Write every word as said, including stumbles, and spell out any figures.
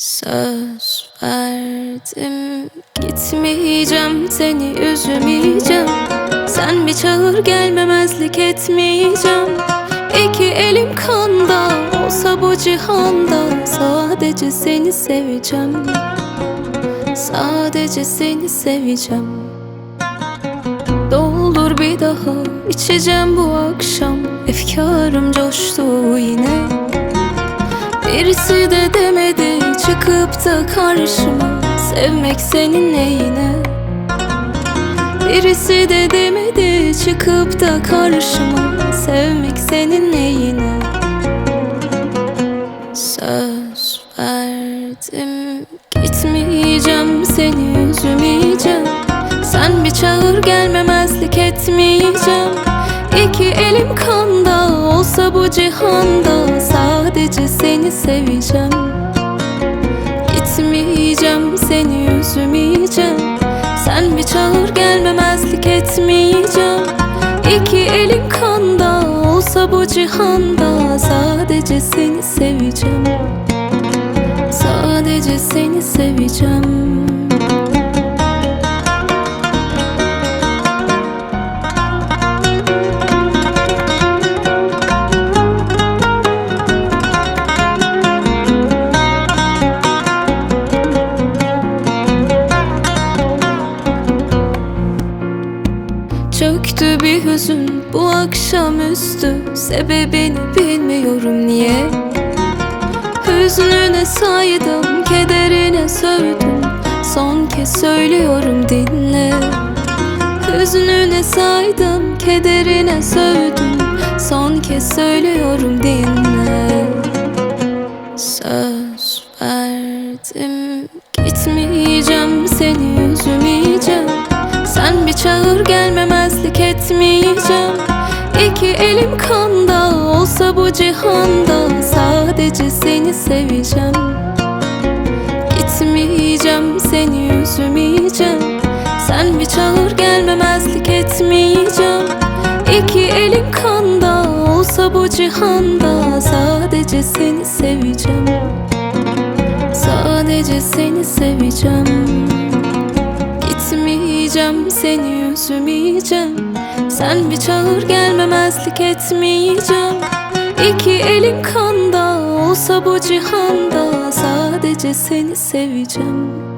Söz verdim, gitmeyeceğim, seni üzmeyeceğim. Sen bir çağır, gelmemezlik etmeyeceğim. İki elim kanda, olsa bu cihanda sadece seni seveceğim. Sadece seni seveceğim. Doldur bir daha, içeceğim bu akşam. Efkarım coştu yine. Birisi de demedi çıkıp da karşıma, sevmek senin neyine. Birisi de demedi çıkıp da karşıma, sevmek senin neyine. Söz verdim, gitmeyeceğim, seni üzmeyeceğim. Sen bir çağır, gelmemezlik etmeyeceğim. İki elim kanda, olsa bu cihanda sadece seni seveceğim. Gitmeyeceğim, seni üzmeyeceğim. Sen bir çağır, gelmemezlik etmeyeceğim. İki elim kanda, olsa bu cihanda sadece seni seveceğim. Sadece seni seveceğim. Çöktü bir hüzün bu akşamüstü, sebebini bilmiyorum niye. Hüznüne saydım, kederine sövdüm, son kez söylüyorum dinle. Hüznüne saydım, kederine sövdüm, son kez söylüyorum dinle. Söz verdim, gitmeyeceğim, seni üzmeyeceğim. Sen bir çağır, gelmemezlik etmeyeceğim. İki elim kanda, olsa bu cihanda sadece seni seveceğim. Gitmeyeceğim, seni üzmeyeceğim. Sen bir çağır, gelmemezlik etmeyeceğim. İki elim kanda, olsa bu cihanda sadece seni seveceğim. Sadece seni seveceğim. Gitmeyeceğim, seni üzmeyeceğim. Sen bir çağır, gelmemezlik etmeyeceğim. İki elim kanda, olsa bu cihanda sadece seni seveceğim.